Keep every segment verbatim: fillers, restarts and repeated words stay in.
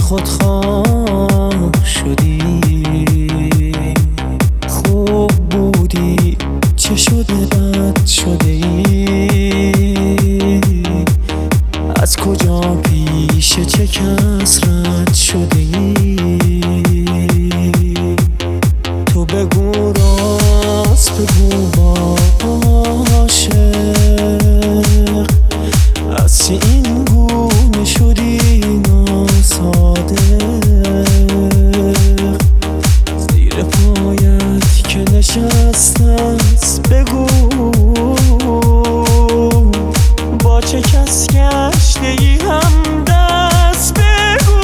خودخواه شدی. خوب بودی چه شده بد شده ای؟ از کجا پیش چه کس رد شده ای؟ تو بگو راست بگو با عاشق، از چه این گونه شدی ناصادق؟ زیر پایت که نشسته است بگو با چه کس گشته ای هم دست بگو.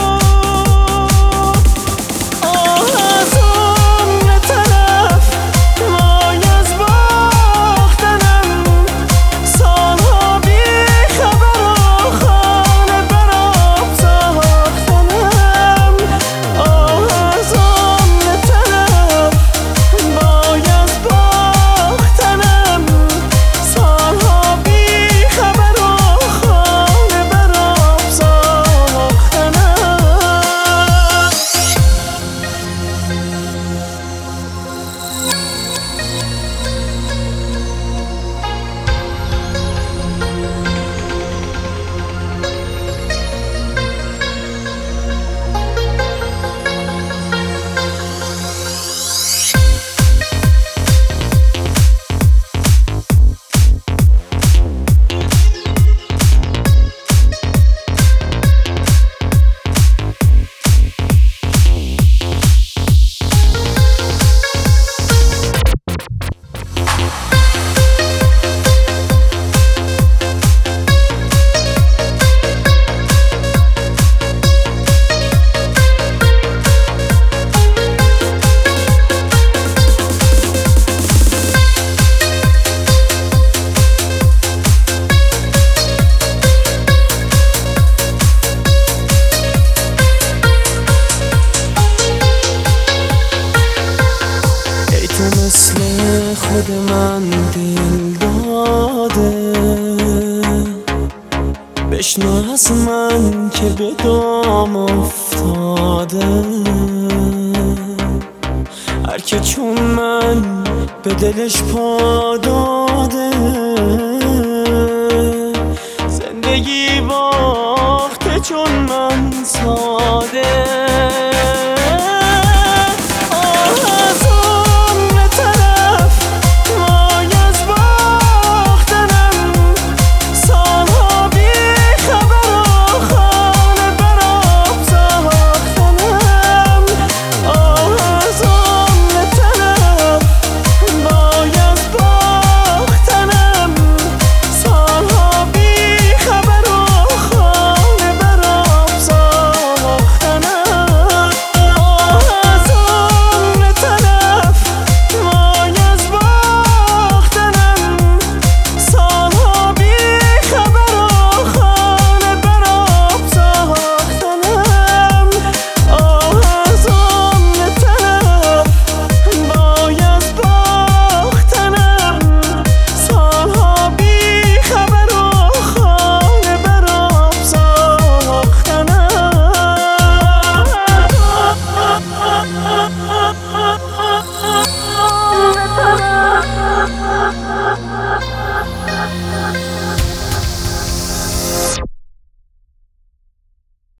آه از اون طرف وای از باختنم، سالها بی خبر و خانه برام ساختنم. آه از اون طرف وای از باختنم، سالها بی خبر و خانه برام ساختنم. مثل خود من دل داده، بشنو از من که به دام افتاده. هر که چون من به دلش پا داده، زندگی باخته چون من.